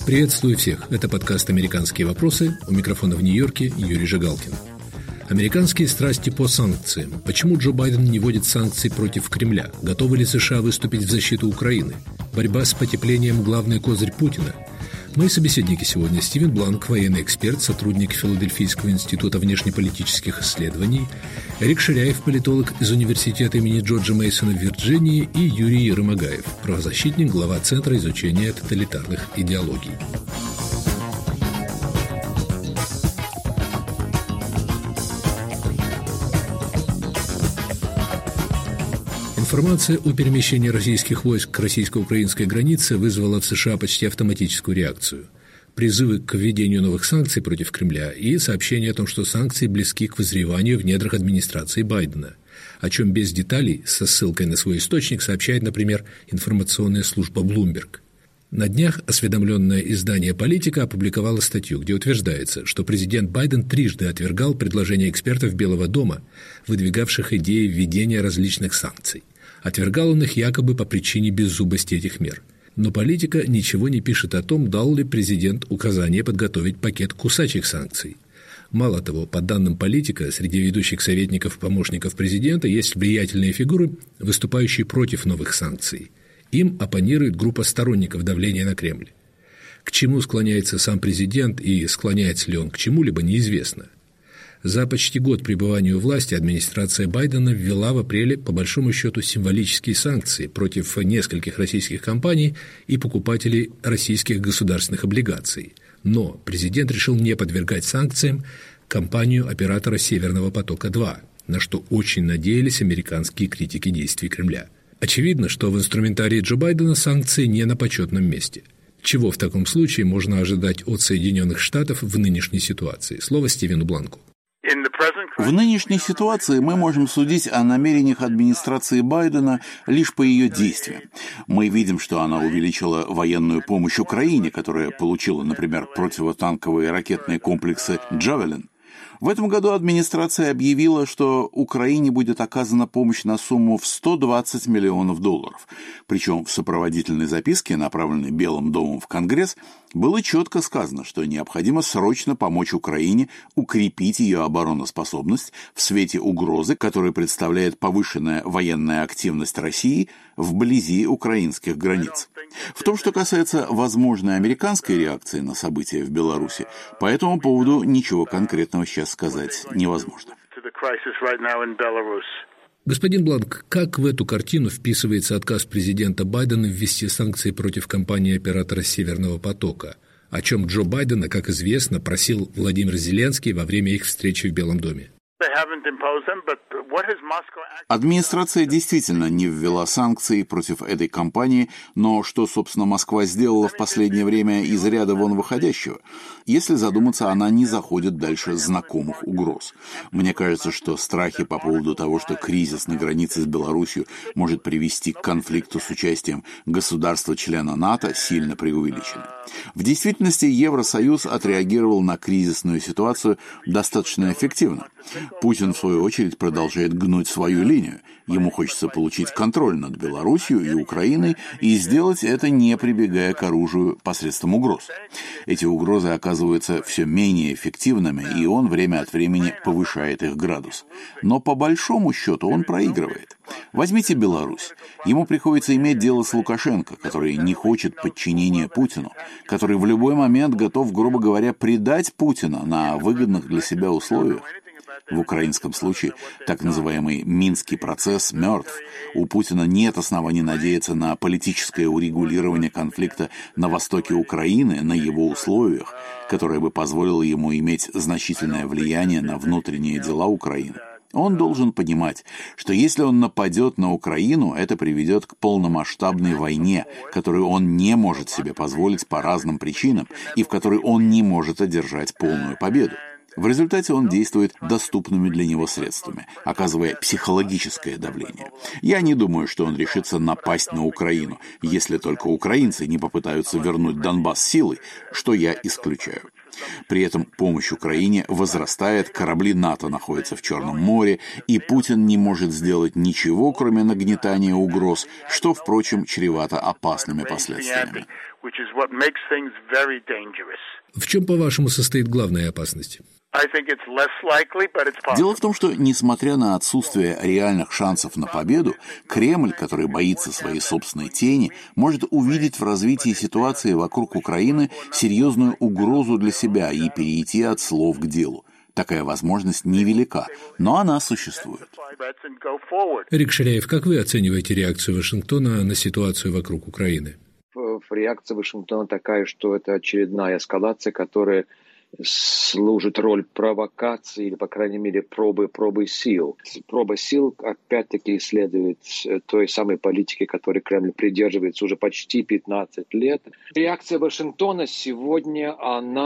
Приветствую всех. Это подкаст «Американские вопросы». У микрофона в Нью-Йорке Юрий Жигалкин. Американские страсти по санкциям. Почему Джо Байден не вводит санкций против Кремля? Готовы ли США выступить в защиту Украины? Борьба с потеплением – главный козырь Путина. Мои собеседники сегодня: Стивен Бланк, военный эксперт, сотрудник Филадельфийского института внешнеполитических исследований, Эрик Ширяев, политолог из университета имени Джорджа Мейсона в Вирджинии, и Юрий Ермогаев, правозащитник, глава Центра изучения тоталитарных идеологий. Информация о перемещении российских войск к российско-украинской границе вызвала в США почти автоматическую реакцию. Призывы к введению новых санкций против Кремля и сообщение о том, что санкции близки к вызреванию в недрах администрации Байдена, о чем без деталей, со ссылкой на свой источник, сообщает, например, информационная служба Bloomberg. На днях осведомленное издание «Политика» опубликовало статью, где утверждается, что президент Байден трижды отвергал предложения экспертов Белого дома, выдвигавших идеи введения различных санкций. Отвергал он их якобы по причине беззубости этих мер. Но «Политика» ничего не пишет о том, дал ли президент указание подготовить пакет кусачих санкций. Мало того, по данным «Политика», среди ведущих советников и помощников президента есть влиятельные фигуры, выступающие против новых санкций. Им оппонирует группа сторонников давления на Кремль. К чему склоняется сам президент и склоняется ли он к чему-либо, неизвестно. За почти год пребывания у власти администрация Байдена ввела в апреле, по большому счету, символические санкции против нескольких российских компаний и покупателей российских государственных облигаций. Но президент решил не подвергать санкциям компанию оператора «Северного потока-2», на что очень надеялись американские критики действий Кремля. Очевидно, что в инструментарии Джо Байдена санкции не на почетном месте. Чего в таком случае можно ожидать от Соединенных Штатов в нынешней ситуации? Слово Стивену Бланку. В нынешней ситуации мы можем судить о намерениях администрации Байдена лишь по ее действиям. Мы видим, что она увеличила военную помощь Украине, которая получила, например, противотанковые ракетные комплексы «Джавелин». В этом году администрация объявила, что Украине будет оказана помощь на сумму в $120 миллионов. Причем в сопроводительной записке, направленной Белым домом в Конгресс, было четко сказано, что необходимо срочно помочь Украине укрепить ее обороноспособность в свете угрозы, которую представляет повышенная военная активность России вблизи украинских границ. В том, что касается возможной американской реакции на события в Беларуси, по этому поводу ничего конкретного сейчас сказать невозможно. Господин Бланк, как в эту картину вписывается отказ президента Байдена ввести санкции против компании-оператора «Северного потока», о чем Джо Байдена, как известно, просил Владимир Зеленский во время их встречи в Белом доме? Администрация действительно не ввела санкции против этой компании, но что, собственно, Москва сделала в последнее время из ряда вон выходящего? Если задуматься, она не заходит дальше знакомых угроз. Мне кажется, что страхи по поводу того, что кризис на границе с Беларусью может привести к конфликту с участием государства-члена НАТО, сильно преувеличены. В действительности Евросоюз отреагировал на кризисную ситуацию достаточно эффективно. Путин, в свою очередь, продолжает гнуть свою линию. Ему хочется получить контроль над Белоруссией и Украиной и сделать это, не прибегая к оружию посредством угроз. Эти угрозы оказываются все менее эффективными, и он время от времени повышает их градус. Но по большому счету он проигрывает. Возьмите Беларусь. Ему приходится иметь дело с Лукашенко, который не хочет подчинения Путину, который в любой момент готов, грубо говоря, предать Путина на выгодных для себя условиях. В украинском случае так называемый Минский процесс мертв. У Путина нет оснований надеяться на политическое урегулирование конфликта на востоке Украины на его условиях, которое бы позволило ему иметь значительное влияние на внутренние дела Украины. Он должен понимать, что если он нападет на Украину, это приведет к полномасштабной войне, которую он не может себе позволить по разным причинам и в которой он не может одержать полную победу. В результате он действует доступными для него средствами, оказывая психологическое давление. Я не думаю, что он решится напасть на Украину, если только украинцы не попытаются вернуть Донбасс силой, что я исключаю. При этом помощь Украине возрастает, корабли НАТО находятся в Черном море, и Путин не может сделать ничего, кроме нагнетания угроз, что, впрочем, чревато опасными последствиями. В чем, по-вашему, состоит главная опасность? Дело в том, что, несмотря на отсутствие реальных шансов на победу, Кремль, который боится своей собственной тени, может увидеть в развитии ситуации вокруг Украины серьезную угрозу для себя и перейти от слов к делу. Такая возможность невелика, но она существует. Эрик Ширяев, как вы оцениваете реакцию Вашингтона на ситуацию вокруг Украины? Реакция Вашингтона такая, что это очередная эскалация, которая служит роль провокации или, по крайней мере, пробы сил. Проба сил, опять-таки, следует той самой политике, которой Кремль придерживается уже почти 15 лет. Реакция Вашингтона сегодня,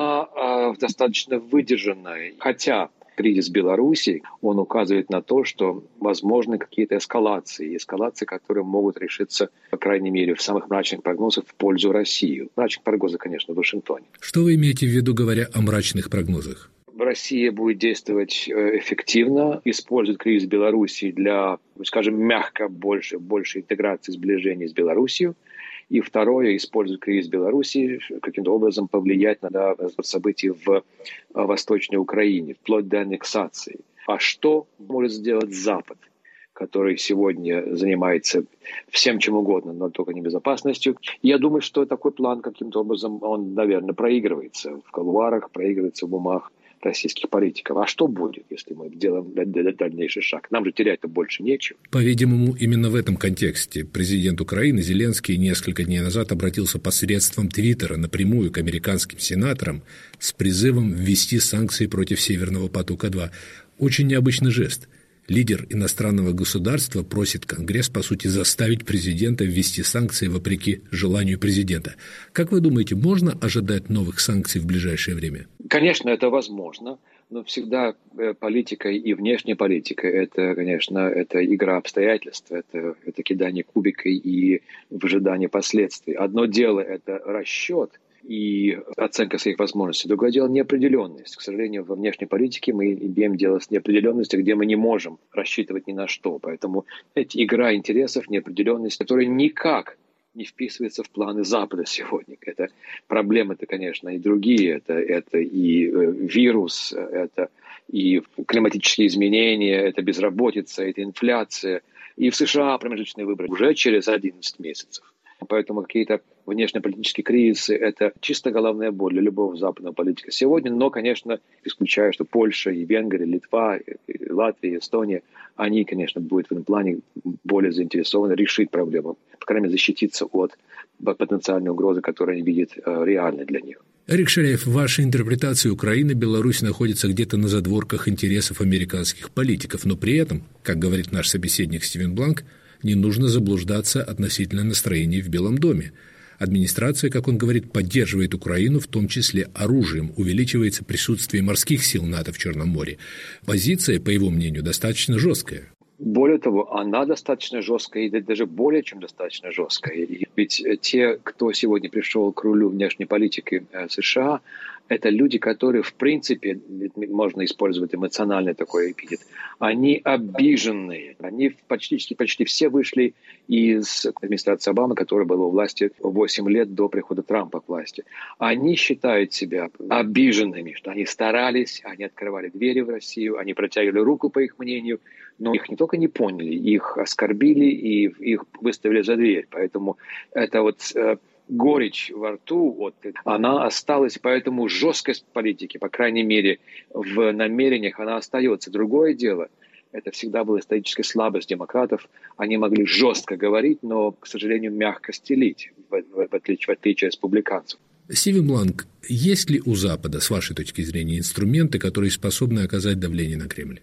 она достаточно выдержанная. Хотя кризис Беларуси, он указывает на то, что возможны какие-то эскалации, которые могут решиться, по крайней мере, в самых мрачных прогнозах в пользу России. Мрачные прогнозы, конечно, в Вашингтоне. Что вы имеете в виду, говоря о мрачных прогнозах? Россия будет действовать эффективно, использует кризис Беларуси для, скажем, мягко большей интеграции, сближения с Беларусью. И второе, использует кризис Беларуси каким-то образом повлиять на события в Восточной Украине, вплоть до аннексации. А что может сделать Запад, который сегодня занимается всем чем угодно, но только не безопасностью? Я думаю, что такой план каким-то образом, он, наверное, проигрывается в кулуарах, проигрывается в умах российских политиков. А что будет, если мы делаем дальнейший шаг? Нам же терять-то больше нечего. По-видимому, именно в этом контексте президент Украины Зеленский несколько дней назад обратился посредством Твиттера напрямую к американским сенаторам с призывом ввести санкции против Северного потока-2. Очень необычный жест. Лидер иностранного государства просит Конгресс, по сути, заставить президента ввести санкции вопреки желанию президента. Как вы думаете, можно ожидать новых санкций в ближайшее время? Конечно, это возможно, но всегда политика и внешняя политика – это, конечно, это игра обстоятельств, это кидание кубикой и выжидание последствий. Одно дело – это расчет и оценка своих возможностей. Другое дело – неопределенность. К сожалению, во внешней политике мы имеем дело с неопределенностью, где мы не можем рассчитывать ни на что. Поэтому эта игра интересов, неопределенность, которая никак не вписывается в планы Запада сегодня. Это проблемы-то, конечно, и другие. Это и вирус, это и климатические изменения, это безработица, это инфляция. И в США промежуточные выборы уже через 11 месяцев. Поэтому какие-то внешнеполитические кризисы – это чисто головная боль для любого западного политика сегодня. Но, конечно, исключаю, что Польша, и Венгрия, и Литва, и Латвия, и Эстония, они, конечно, будут в этом плане более заинтересованы решить проблему, по крайней мере, защититься от потенциальной угрозы, которую они видят реальной для них. Эрик Ширяев, в вашей интерпретации Украины Беларусь находится где-то на задворках интересов американских политиков, но при этом, как говорит наш собеседник Стивен Бланк, не нужно заблуждаться относительно настроений в Белом доме. Администрация, как он говорит, поддерживает Украину, в том числе оружием, увеличивается присутствие морских сил НАТО в Черном море. Позиция, по его мнению, достаточно жесткая. Более того, она достаточно жесткая, и даже более чем достаточно жесткая. Ведь те, кто сегодня пришел к рулю внешней политики США, это люди, которые, в принципе, можно использовать эмоциональный такой эпитет, они обиженные. Они почти все вышли из администрации Обамы, которая была у власти 8 лет до прихода Трампа к власти. Они считают себя обиженными, что они старались, они открывали двери в Россию, они протягивали руку, по их мнению, но их не только не поняли, их оскорбили и их выставили за дверь. Поэтому это вот горечь во рту, она осталась, поэтому жесткость политики, по крайней мере, в намерениях она остается. Другое дело, это всегда была историческая слабость демократов. Они могли жестко говорить, но, к сожалению, мягко стелить, в отличие от республиканцев. Стивен Бланк, есть ли у Запада, с вашей точки зрения, инструменты, которые способны оказать давление на Кремль?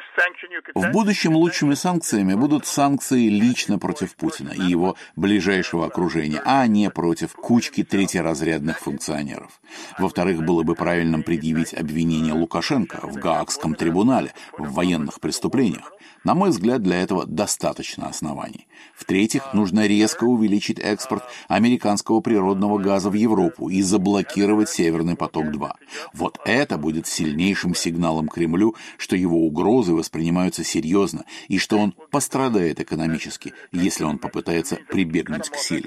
В будущем лучшими санкциями будут санкции лично против Путина и его ближайшего окружения, а не против кучки третьеразрядных функционеров. Во-вторых, было бы правильным предъявить обвинение Лукашенко в Гаагском трибунале в военных преступлениях. На мой взгляд, для этого достаточно оснований. В-третьих, нужно резко увеличить экспорт американского природного газа в Европу и заблокировать «Северный поток-2». Вот это будет сильнейшим сигналом Кремлю, что его угрозы воспринимаются серьезно и что он пострадает экономически, если он попытается прибегнуть к силе.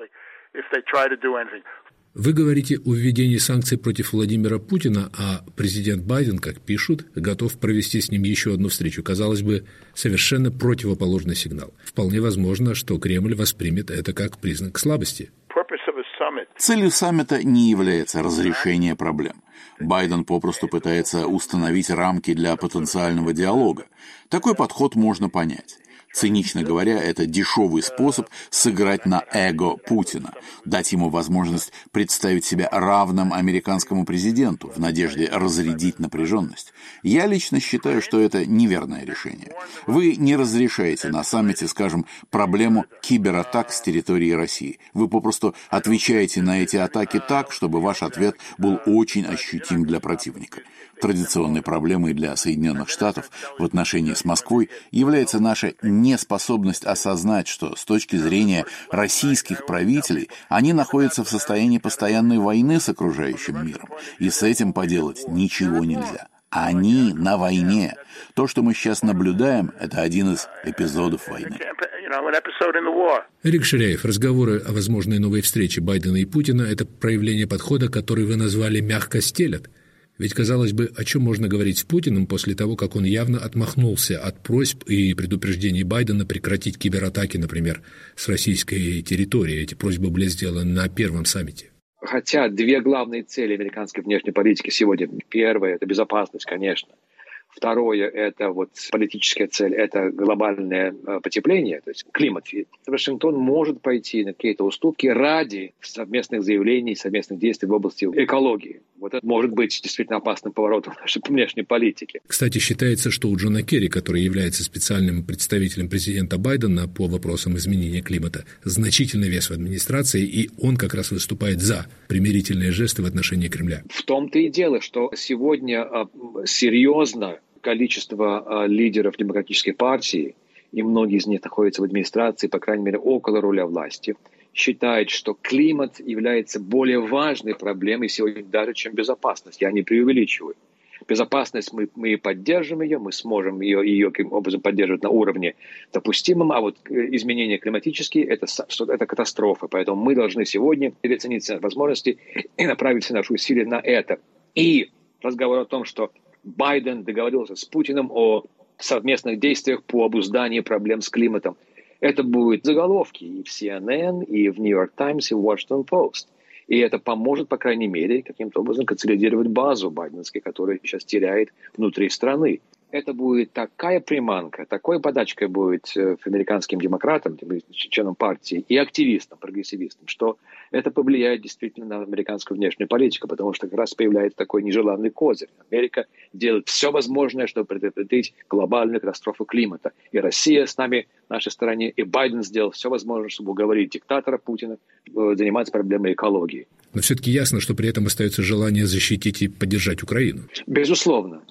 Вы говорите о введении санкций против Владимира Путина, а президент Байден, как пишут, готов провести с ним еще одну встречу. Казалось бы, совершенно противоположный сигнал. Вполне возможно, что Кремль воспримет это как признак слабости. Целью саммита не является разрешение проблем. Байден попросту пытается установить рамки для потенциального диалога. Такой подход можно понять. Цинично говоря, это дешевый способ сыграть на эго Путина, дать ему возможность представить себя равным американскому президенту в надежде разрядить напряженность. Я лично считаю, что это неверное решение. Вы не разрешаете на саммите, скажем, проблему кибератак с территории России. Вы попросту отвечаете на эти атаки так, чтобы ваш ответ был очень ощутим для противника. Традиционной проблемой для Соединенных Штатов в отношении с Москвой является наша неспособность осознать, что с точки зрения российских правителей они находятся в состоянии постоянной войны с окружающим миром, и с этим поделать ничего нельзя. Они на войне. То, что мы сейчас наблюдаем, это один из эпизодов войны. Эрик Ширяев, разговоры о возможной новой встрече Байдена и Путина – это проявление подхода, который вы назвали «мягко стелят». Ведь, казалось бы, о чем можно говорить с Путиным после того, как он явно отмахнулся от просьб и предупреждений Байдена прекратить кибератаки, например, с российской территории. Эти просьбы были сделаны на первом саммите. Хотя две главные цели американской внешней политики сегодня. Первое – это безопасность, конечно. Второе – это политическая цель, это глобальное потепление, то есть климат. Вашингтон может пойти на какие-то уступки ради совместных заявлений, совместных действий в области экологии. Вот это может быть действительно опасным поворотом нашей внешней политики. Кстати, считается, что у Джона Керри, который является специальным представителем президента Байдена по вопросам изменения климата, значительный вес в администрации, и он как раз выступает за примирительные жесты в отношении Кремля. В том-то и дело, что сегодня серьезно количество лидеров демократической партии, и многие из них находятся в администрации, по крайней мере, около руля власти, считают, что климат является более важной проблемой сегодня даже, чем безопасность. Я не преувеличиваю. Безопасность мы поддержим ее, мы сможем ее каким образом поддерживать на уровне допустимом, а вот изменения климатические – это катастрофа. Поэтому мы должны сегодня переоценить возможности и направить все наши усилия на это. И разговор о том, что Байден договорился с Путиным о совместных действиях по обузданию проблем с климатом. Это будут заголовки и в CNN, и в New York Times, и в Washington Post. И это поможет, по крайней мере, каким-то образом консолидировать базу байденской, которая сейчас теряет внутри страны. Это будет такая приманка, такой подачкой будет американским демократам, членам партии и активистам, прогрессивистам, что это повлияет действительно на американскую внешнюю политику, потому что как раз появляется такой нежеланный козырь. Америка делает все возможное, чтобы предотвратить глобальную катастрофу климата. И Россия с нами, на нашей стороне, и Байден сделал все возможное, чтобы уговорить диктатора Путина заниматься проблемой экологии. Но все-таки ясно, что при этом остается желание защитить и поддержать Украину. Безусловно,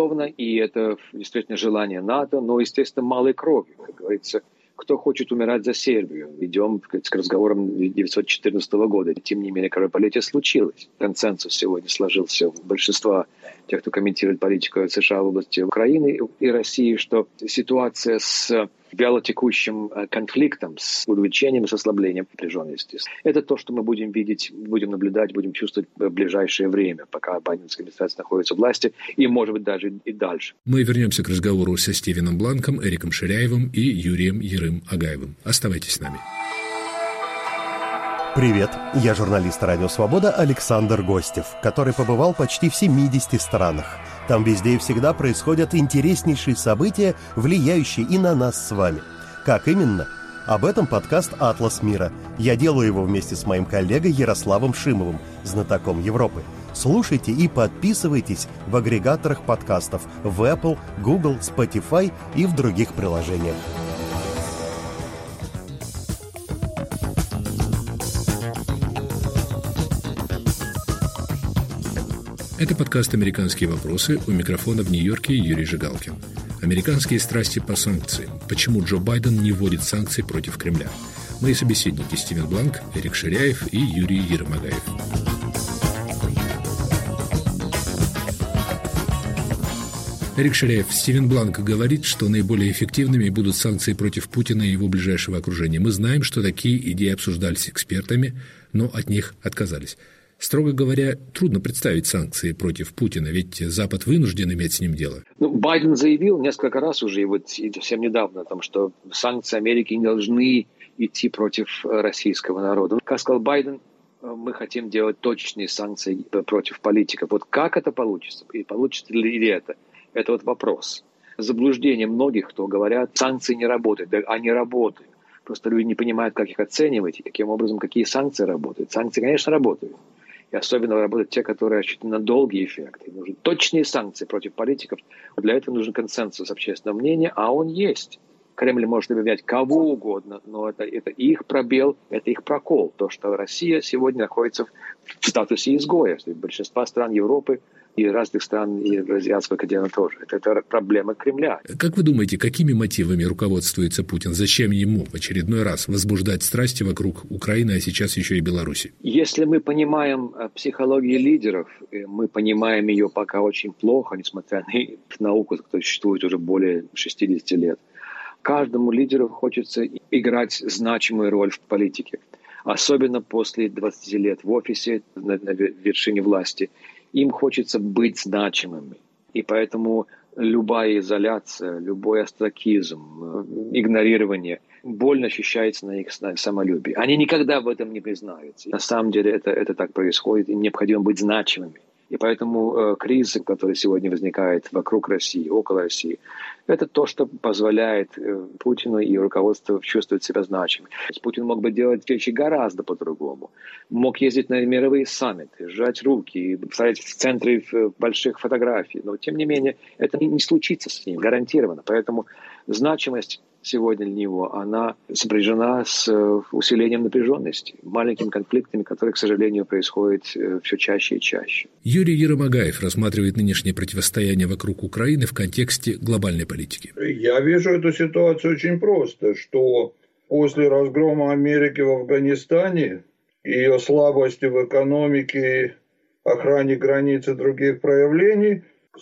и это действительно желание НАТО, но, естественно, малой кровью, как говорится. Кто хочет умирать за Сербию? Идем к разговорам 1914 года. Тем не менее, кровопролитие случилось. Консенсус сегодня сложился у большинства тех, кто комментирует политику США в области Украины и России, что ситуация с вялотекущим конфликтом, с увеличением и с ослаблением напряженности. Это то, что мы будем видеть, будем наблюдать, будем чувствовать в ближайшее время, пока байденская администрация находится в власти, и, может быть, даже и дальше. Мы вернемся к разговору со Стивеном Бланком, Эриком Ширяевым и Юрием Ярым-Агаевым. Оставайтесь с нами. Привет, я журналист «Радио Свобода» Александр Гостев, который побывал почти в 70 странах. Там везде и всегда происходят интереснейшие события, влияющие и на нас с вами. Как именно? Об этом подкаст «Атлас мира». Я делаю его вместе с моим коллегой Ярославом Шимовым, знатоком Европы. Слушайте и подписывайтесь в агрегаторах подкастов в Apple, Google, Spotify и в других приложениях. Это подкаст «Американские вопросы», у микрофона в Нью-Йорке Юрий Жигалкин. Американские страсти по санкциям. Почему Джо Байден не вводит санкции против Кремля? Мои собеседники Стивен Бланк, Эрик Ширяев и Юрий Еромагаев. Эрик Ширяев, Стивен Бланк говорит, что наиболее эффективными будут санкции против Путина и его ближайшего окружения. Мы знаем, что такие идеи обсуждались экспертами, но от них отказались. Строго говоря, трудно представить санкции против Путина, ведь Запад вынужден иметь с ним дело. Байден заявил несколько раз уже, и вот совсем недавно, о том, что санкции Америки не должны идти против российского народа. Как сказал Байден, мы хотим делать точные санкции против политиков. Вот как это получится? И получится ли это? Это вот вопрос. Заблуждение многих, кто говорят, санкции не работают. Да, они работают. Просто люди не понимают, как их оценивать и каким образом, какие санкции работают. Санкции, конечно, работают. И особенно работают те, которые рассчитаны на долгий эффект. И нужны точные санкции против политиков. Для этого нужен консенсус общественного мнения, а он есть. Кремль может обвинять кого угодно, но это их пробел, это их прокол. То, что Россия сегодня находится в статусе изгоя. Большинство стран Европы и разных стран, и азиатского континента тоже. Это проблема Кремля. Как вы думаете, какими мотивами руководствуется Путин? Зачем ему в очередной раз возбуждать страсти вокруг Украины, а сейчас еще и Беларуси? Если мы понимаем психологию лидеров, мы понимаем ее пока очень плохо, несмотря на науку, которая существует уже более 60 лет. Каждому лидеру хочется играть значимую роль в политике. Особенно после 20 лет в офисе, на вершине власти. Им хочется быть значимыми. И поэтому любая изоляция, любой остракизм, игнорирование больно ощущается на их самолюбии. Они никогда в этом не признаются. На самом деле это так происходит, и необходимо быть значимыми. И поэтому кризис, который сегодня возникает вокруг России, около России, это то, что позволяет Путину и руководству чувствовать себя значимым. Путин мог бы делать вещи гораздо по-другому. Мог ездить на мировые саммиты, сжать руки, ставить в центре больших фотографий. Но, тем не менее, это не случится с ним, гарантированно. Поэтому значимость сегодня для него, она сопряжена с усилением напряженности, маленькими конфликтами, которые, к сожалению, происходят все чаще и чаще. Юрий Еромагаев рассматривает нынешнее противостояние вокруг Украины в контексте глобальной политики. Я вижу эту ситуацию очень просто, что после разгрома Америки в Афганистане, ее слабости в экономике, охране границ и других проявлений,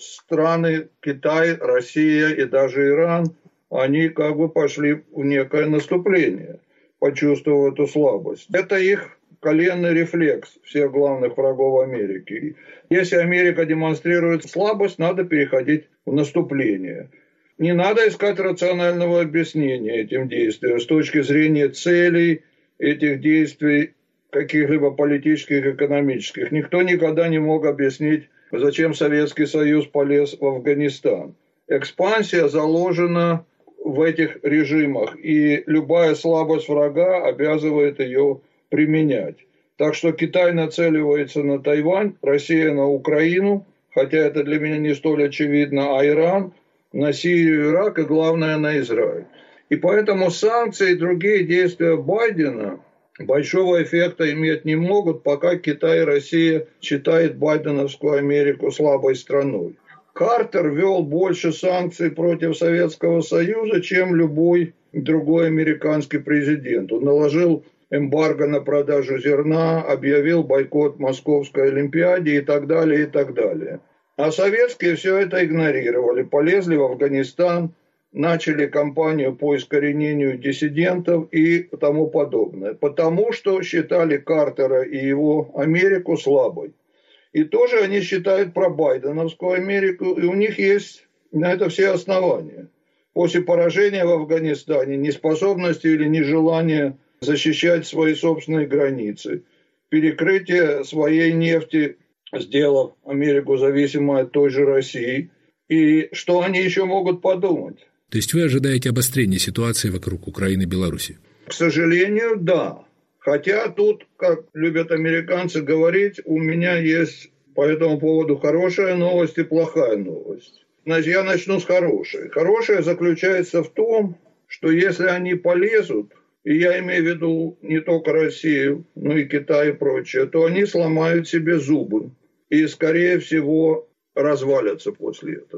страны Китай, Россия и даже Иран – они как бы пошли в некое наступление, почувствовав эту слабость. Это их коленный рефлекс всех главных врагов Америки. Если Америка демонстрирует слабость, надо переходить в наступление. Не надо искать рационального объяснения этим действиям с точки зрения целей этих действий, каких-либо политических, экономических. Никто никогда не мог объяснить, зачем Советский Союз полез в Афганистан. Экспансия заложена в этих режимах, и любая слабость врага обязывает ее применять. Так что Китай нацеливается на Тайвань, Россия на Украину, хотя это для меня не столь очевидно, а Иран на Сирию, Ирак и, главное, на Израиль. И поэтому санкции и другие действия Байдена большого эффекта иметь не могут, пока Китай и Россия считают байденовскую Америку слабой страной. Картер ввел больше санкций против Советского Союза, чем любой другой американский президент. Он наложил эмбарго на продажу зерна, объявил бойкот Московской Олимпиаде и так далее, и так далее. А советские все это игнорировали, полезли в Афганистан, начали кампанию по искоренению диссидентов и тому подобное. Потому что считали Картера и его Америку слабой. И тоже они считают про байденовскую Америку, и у них есть на это все основания. После поражения в Афганистане, неспособности или нежелания защищать свои собственные границы, перекрытие своей нефти, сделав Америку зависимой от той же России, и что они еще могут подумать? То есть вы ожидаете обострения ситуации вокруг Украины и Беларуси? К сожалению, да. Хотя тут, как любят американцы говорить, у меня есть по этому поводу хорошая новость и плохая новость. Значит, я начну с хорошей. Хорошая заключается в том, что если они полезут, и я имею в виду не только Россию, но и Китай и прочее, то они сломают себе зубы и, скорее всего, развалятся после этого.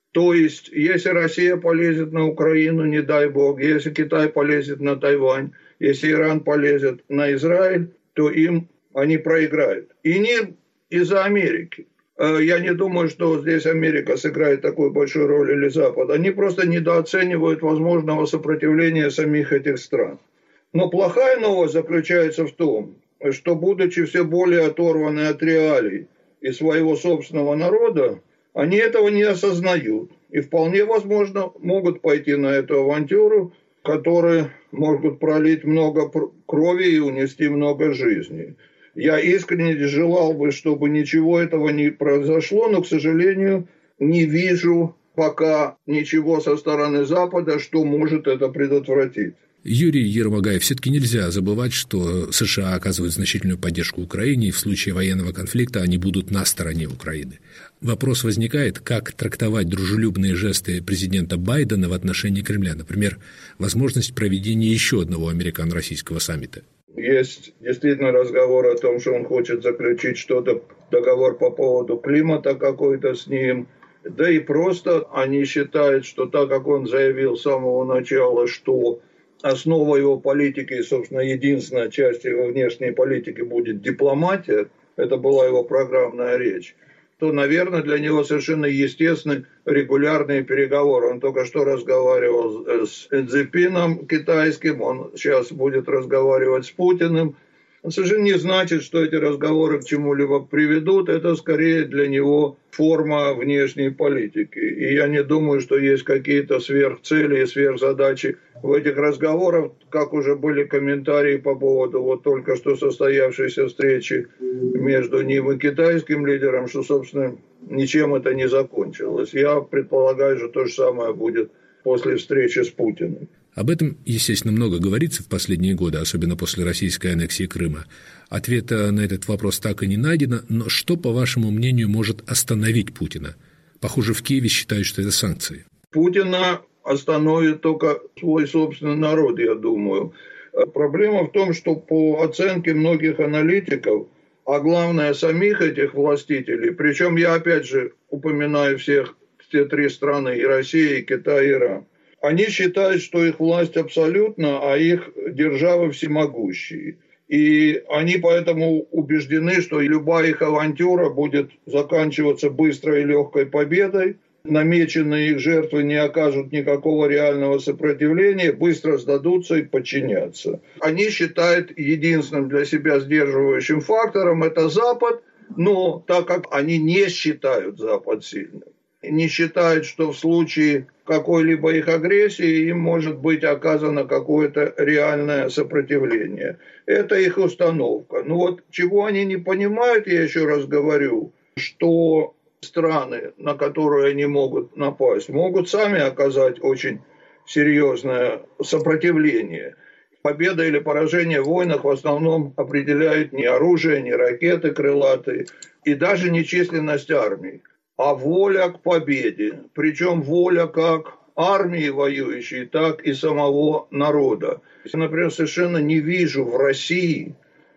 То есть, если Россия полезет на Украину, не дай бог, если Китай полезет на Тайвань, если Иран полезет на Израиль, то они проиграют. И не из-за Америки. Я не думаю, что здесь Америка сыграет такую большую роль или Запад. Они просто недооценивают возможного сопротивления самих этих стран. Но плохая новость заключается в том, что, будучи все более оторваны от реалий и своего собственного народа, они этого не осознают. И вполне возможно могут пойти на эту авантюру, которые могут пролить много крови и унести много жизней. Я искренне желал бы, чтобы ничего этого не произошло, но, к сожалению, не вижу пока ничего со стороны Запада, что может это предотвратить. Юрий Ермогаев, все-таки нельзя забывать, что США оказывают значительную поддержку Украине, и в случае военного конфликта они будут на стороне Украины. Вопрос возникает, как трактовать дружелюбные жесты президента Байдена в отношении Кремля, например, возможность проведения еще одного американо-российского саммита. Есть действительно разговор о том, что он хочет заключить что-то, договор по поводу климата какой-то с ним. Да и просто они считают, что так как он заявил с самого начала, что основа его политики и, собственно, единственная часть его внешней политики будет дипломатия, это была его программная речь, то, наверное, для него совершенно естественны регулярные переговоры. Он только что разговаривал с Цзиньпином китайским, он сейчас будет разговаривать с Путиным. Он совершенно не значит, что эти разговоры к чему-либо приведут. Это скорее для него форма внешней политики. И я не думаю, что есть какие-то сверхцели и сверхзадачи в этих разговорах, как уже были комментарии по поводу вот только что состоявшейся встречи между ним и китайским лидером, что, собственно, ничем это не закончилось. Я предполагаю, что то же самое будет после встречи с Путиным. Об этом, естественно, много говорится в последние годы, особенно после российской аннексии Крыма. Ответа на этот вопрос так и не найдено, но что, по вашему мнению, может остановить Путина? Похоже, в Киеве считают, что это санкции. Путина остановит только свой собственный народ, я думаю. Проблема в том, что по оценке многих аналитиков, а главное самих этих властителей, причем я опять же упоминаю все три страны, и Россия, и Китай, и Иран, они считают, что их власть абсолютна, а их державы всемогущие. И они поэтому убеждены, что любая их авантюра будет заканчиваться быстрой и легкой победой. Намеченные их жертвы не окажут никакого реального сопротивления, быстро сдадутся и подчинятся. Они считают единственным для себя сдерживающим фактором это Запад, но так как они не считают Запад сильным, не считают, что в случае какой-либо их агрессии им может быть оказано какое-то реальное сопротивление. Это их установка. Но вот чего они не понимают, я еще раз говорю, что страны, на которые они могут напасть, могут сами оказать очень серьезное сопротивление. Победа или поражение в войнах в основном определяют не оружие, не ракеты крылатые и даже не численность армий, а воля к победе. Причем воля как армии воюющей, так и самого народа. Я, например, совершенно не вижу в России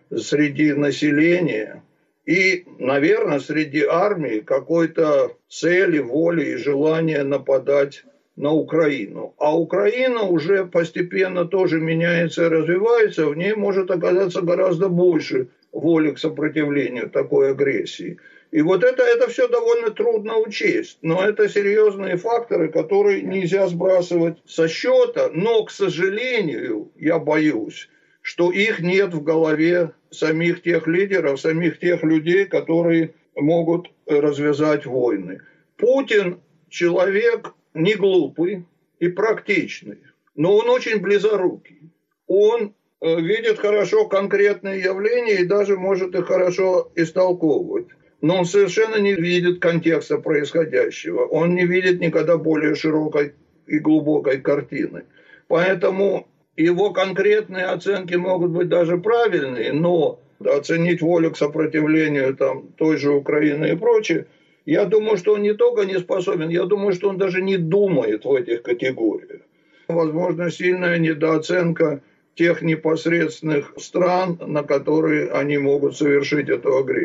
среди населения и, наверное, среди армии какой-то цели, воли и желания нападать на Украину. А Украина уже постепенно тоже меняется и развивается, в ней может оказаться гораздо больше воли к сопротивлению такой агрессии. И вот это все довольно трудно учесть, но это серьезные факторы, которые нельзя сбрасывать со счета, но, к сожалению, я боюсь, что их нет в голове самих тех лидеров, самих тех людей, которые могут развязать войны. Путин человек не глупый и практичный, но он очень близорукий. Он видит хорошо конкретные явления и даже может их хорошо истолковывать. Но он совершенно не видит контекста происходящего. Он не видит никогда более широкой и глубокой картины. Поэтому его конкретные оценки могут быть даже правильные, но оценить волю к сопротивлению той же Украины и прочее, я думаю, что он не только не способен, я думаю, что он даже не думает в этих категориях. Возможно, сильная недооценка тех непосредственных стран, на которые они могут совершить эту агрессию.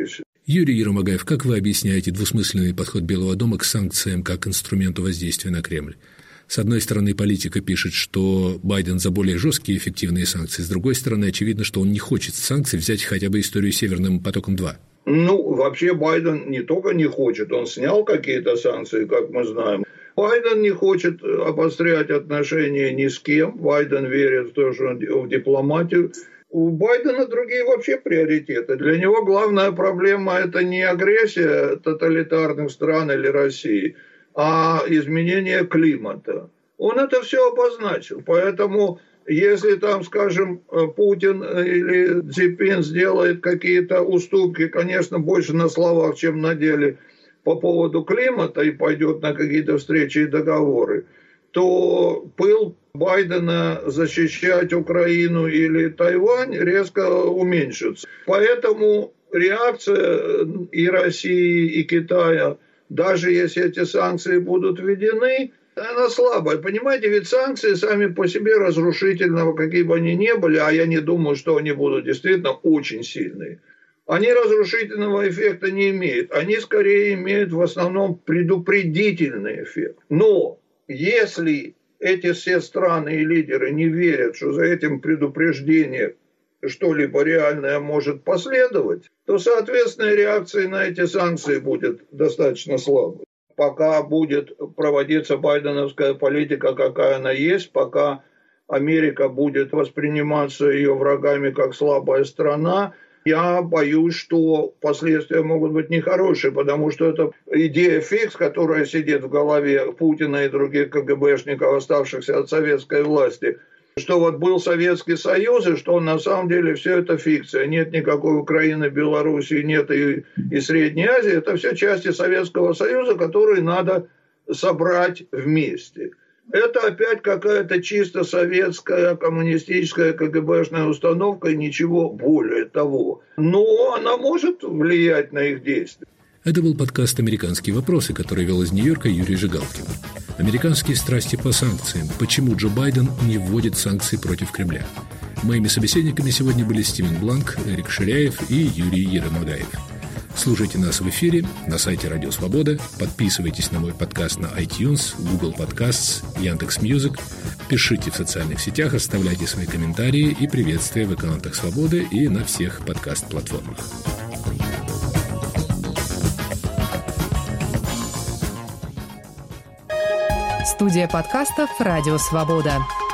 Юрий Еромагаев, как вы объясняете двусмысленный подход Белого дома к санкциям как инструменту воздействия на Кремль? С одной стороны, политика пишет, что Байден за более жесткие и эффективные санкции. С другой стороны, очевидно, что он не хочет санкций. Взять хотя бы историю с Северным потоком-2. Вообще Байден не только не хочет, он снял какие-то санкции, как мы знаем. Байден не хочет обострять отношения ни с кем. Байден верит в то, что в дипломатию. У Байдена другие вообще приоритеты. Для него главная проблема – это не агрессия тоталитарных стран или России, а изменение климата. Он это все обозначил. Поэтому, если там, скажем, Путин или Цзиньпин сделает какие-то уступки, конечно, больше на словах, чем на деле, по поводу климата и пойдет на какие-то встречи и договоры, то пыл Байдена защищать Украину или Тайвань резко уменьшится. Поэтому реакция и России, и Китая, даже если эти санкции будут введены, она слабая. Понимаете, ведь санкции сами по себе разрушительного, какие бы они ни были, а я не думаю, что они будут действительно очень сильные, они разрушительного эффекта не имеют. Они скорее имеют в основном предупредительный эффект. Но если эти все страны и лидеры не верят, что за этим предупреждением что-либо реальное может последовать, то, соответственно, реакция на эти санкции будет достаточно слабой. Пока будет проводиться байденовская политика, какая она есть, пока Америка будет восприниматься ее врагами как слабая страна, я боюсь, что последствия могут быть нехорошие, потому что это идея фикс, которая сидит в голове Путина и других КГБшников, оставшихся от советской власти, что вот был Советский Союз, и что на самом деле все это фикция. Нет никакой Украины, Белоруссии, нет и Средней Азии. Это все части Советского Союза, которые надо собрать вместе. Это опять какая-то чисто советская, коммунистическая, КГБшная установка и ничего более того. Но она может влиять на их действия. Это был подкаст «Американские вопросы», который вел из Нью-Йорка Юрий Жигалкин. Американские страсти по санкциям. Почему Джо Байден не вводит санкции против Кремля? Моими собеседниками сегодня были Стивен Бланк, Эрик Ширяев и Юрий Еромагаев. Слушайте нас в эфире на сайте Радио Свобода, подписывайтесь на мой подкаст на iTunes, Google Podcasts, Яндекс.Мьюзик, пишите в социальных сетях, оставляйте свои комментарии и приветствия в аккаунтах Свободы и на всех подкаст-платформах. Студия подкастов «Радио Свобода».